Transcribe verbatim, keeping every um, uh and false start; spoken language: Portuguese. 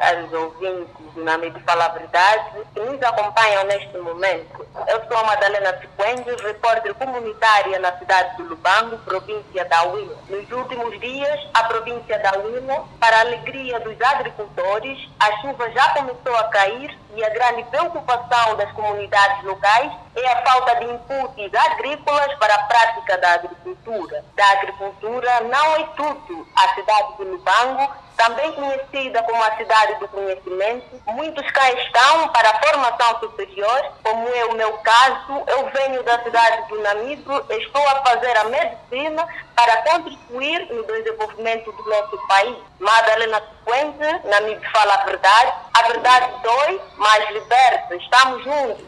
aos ouvintes do Namibe Fala a Verdade que nos acompanham neste momento. Eu sou a Madalena Ciquendes, repórter comunitária na cidade de Lubango, província da Huila. Nos últimos dias, a província da Huila, para a alegria dos agricultores, a chuva já começou a cair e a grande preocupação das comunidades locais é a falta de inputs agrícolas para a prática da agricultura. Da agricultura não é tudo. A cidade de Lubango, também conhecida como a cidade do conhecimento, muitos cá estão para a formação superior, como é o meu caso. Eu venho da cidade do Namibe, estou a fazer a medicina para contribuir no desenvolvimento do nosso país. Madalena Ciquendes, Namibe Fala a Verdade, a verdade dói, mas liberta. Estamos juntos.